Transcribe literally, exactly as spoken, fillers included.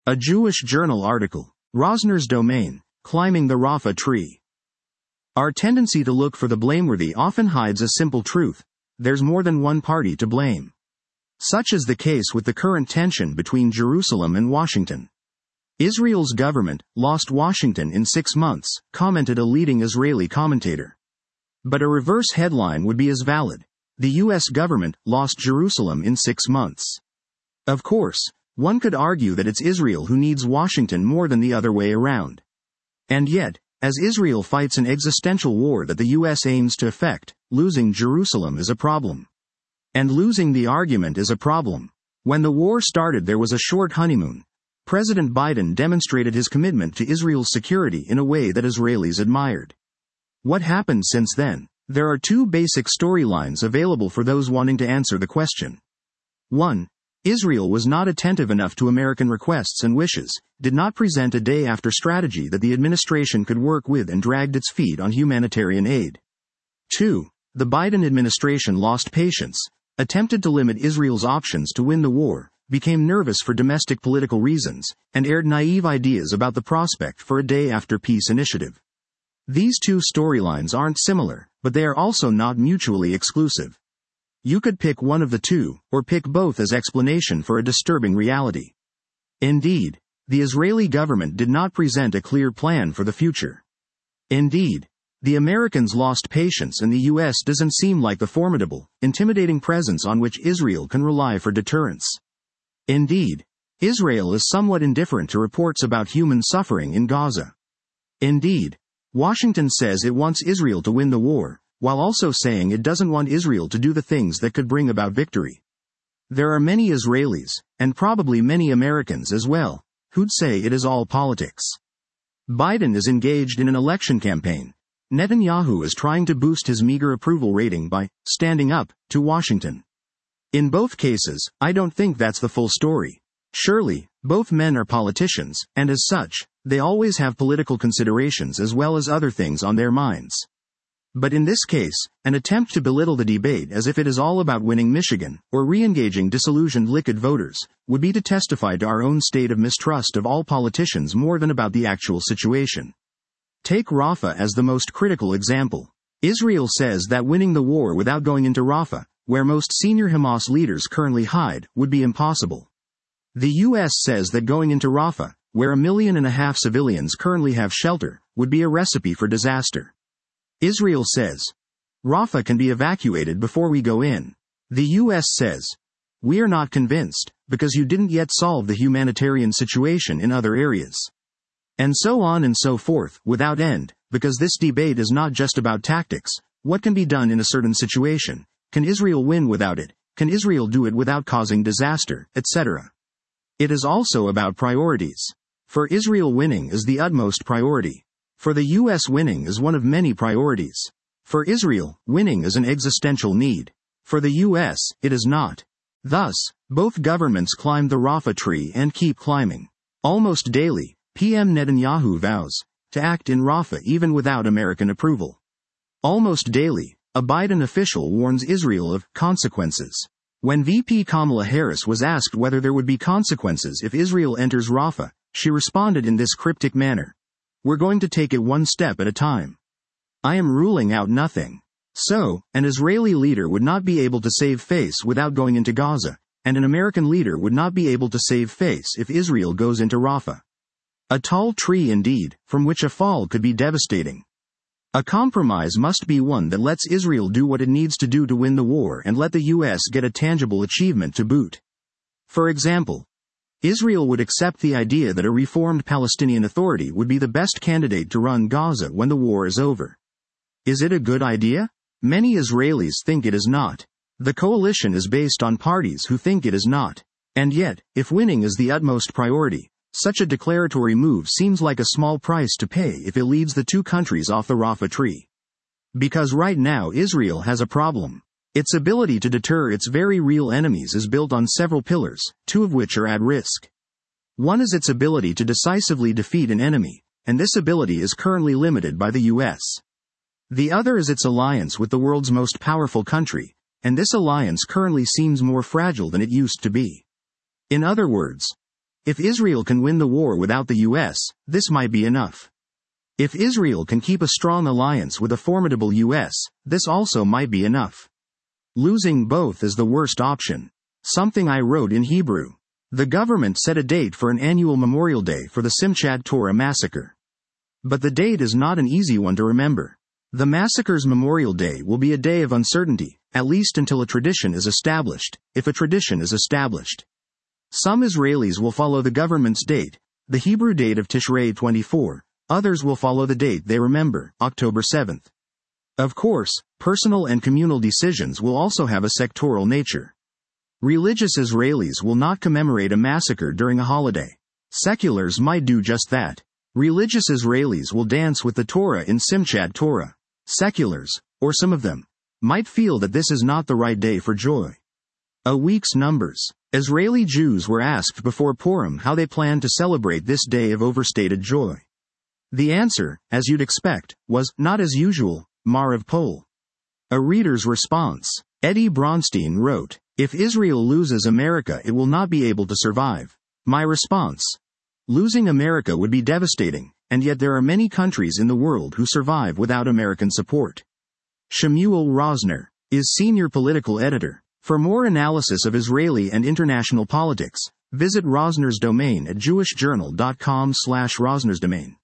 A Jewish Journal article. Rosner's domain. Climbing the Rafah Tree. Our tendency to look for the blameworthy often hides a simple truth. There's more than one party to blame. Such is the case with the current tension between Jerusalem and Washington. Israel's government lost Washington in six months, commented a leading Israeli commentator. But a reverse headline would be as valid. The U S government lost Jerusalem in six months. Of course, one could argue that it's Israel who needs Washington more than the other way around. And yet, as Israel fights an existential war that the U S aims to effect, losing Jerusalem is a problem. And losing the argument is a problem. When the war started, there was a short honeymoon. President Biden demonstrated his commitment to Israel's security in a way that Israelis admired. What happened since then? There are two basic storylines available for those wanting to answer the question. one. Israel was not attentive enough to American requests and wishes, did not present a day-after strategy that the administration could work with, and dragged its feet on humanitarian aid. two. The Biden administration lost patience, attempted to limit Israel's options to win the war, became nervous for domestic political reasons, and aired naive ideas about the prospect for a day-after-peace initiative. These two storylines aren't similar, but they are also not mutually exclusive. You could pick one of the two, or pick both as explanation for a disturbing reality. Indeed, the Israeli government did not present a clear plan for the future. Indeed, the Americans lost patience, and the U S doesn't seem like the formidable, intimidating presence on which Israel can rely for deterrence. Indeed, Israel is somewhat indifferent to reports about human suffering in Gaza. Indeed, Washington says it wants Israel to win the war, while also saying it doesn't want Israel to do the things that could bring about victory. There are many Israelis, and probably many Americans as well, who'd say it is all politics. Biden is engaged in an election campaign. Netanyahu is trying to boost his meager approval rating by standing up to Washington. In both cases, I don't think that's the full story. Surely, both men are politicians, and as such, they always have political considerations as well as other things on their minds. But in this case, an attempt to belittle the debate as if it is all about winning Michigan, or re-engaging disillusioned Likud voters, would be to testify to our own state of mistrust of all politicians more than about the actual situation. Take Rafah as the most critical example. Israel says that winning the war without going into Rafah, where most senior Hamas leaders currently hide, would be impossible. The U S says that going into Rafah, where a million and a half civilians currently have shelter, would be a recipe for disaster. Israel says, Rafah can be evacuated before we go in. The U S says, we are not convinced, because you didn't yet solve the humanitarian situation in other areas. And so on and so forth, without end, because this debate is not just about tactics. What can be done in a certain situation? Can Israel win without it? Can Israel do it without causing disaster, et cetera? It is also about priorities. For Israel, winning is the utmost priority. For the U S, winning is one of many priorities. For Israel, winning is an existential need. For the U S, it is not. Thus, both governments climb the Rafah tree and keep climbing. Almost daily, P M Netanyahu vows to act in Rafah even without American approval. Almost daily, a Biden official warns Israel of consequences. When V P Kamala Harris was asked whether there would be consequences if Israel enters Rafah, she responded in this cryptic manner. We're going to take it one step at a time. I am ruling out nothing. So, an Israeli leader would not be able to save face without going into Gaza, and an American leader would not be able to save face if Israel goes into Rafah. A tall tree indeed, from which a fall could be devastating. A compromise must be one that lets Israel do what it needs to do to win the war and let the U S get a tangible achievement to boot. For example, Israel would accept the idea that a reformed Palestinian Authority would be the best candidate to run Gaza when the war is over. Is it a good idea? Many Israelis think it is not. The coalition is based on parties who think it is not. And yet, if winning is the utmost priority, such a declaratory move seems like a small price to pay if it leads the two countries off the Rafah tree. Because right now Israel has a problem. Its ability to deter its very real enemies is built on several pillars, two of which are at risk. One is its ability to decisively defeat an enemy, and this ability is currently limited by the U S. The other is its alliance with the world's most powerful country, and this alliance currently seems more fragile than it used to be. In other words, If Israel can win the war without the U S, this might be enough. If Israel can keep a strong alliance with a formidable U S, this also might be enough. Losing both is the worst option. Something I wrote in Hebrew. The government set a date for an annual Memorial Day for the Simchat Torah massacre. But the date is not an easy one to remember. The massacre's Memorial Day will be a day of uncertainty, at least until a tradition is established, if a tradition is established. Some Israelis will follow the government's date, the Hebrew date of Tishrei twenty-four, others will follow the date they remember, October seventh. Of course, personal and communal decisions will also have a sectoral nature. Religious Israelis will not commemorate a massacre during a holiday. Seculars might do just that. Religious Israelis will dance with the Torah in Simchat Torah. Seculars, or some of them, might feel that this is not the right day for joy. A week's numbers. Israeli Jews were asked before Purim how they planned to celebrate this day of overstated joy. The answer, as you'd expect, was, not as usual, Marav Pol. A reader's response. Eddie Bronstein wrote, "If Israel loses America, it will not be able to survive." My response. Losing America would be devastating, and yet there are many countries in the world who survive without American support. Shemuel Rosner is senior political editor. For more analysis of Israeli and international politics, visit Rosner's domain at jewish journal dot com slash Rosner's domain.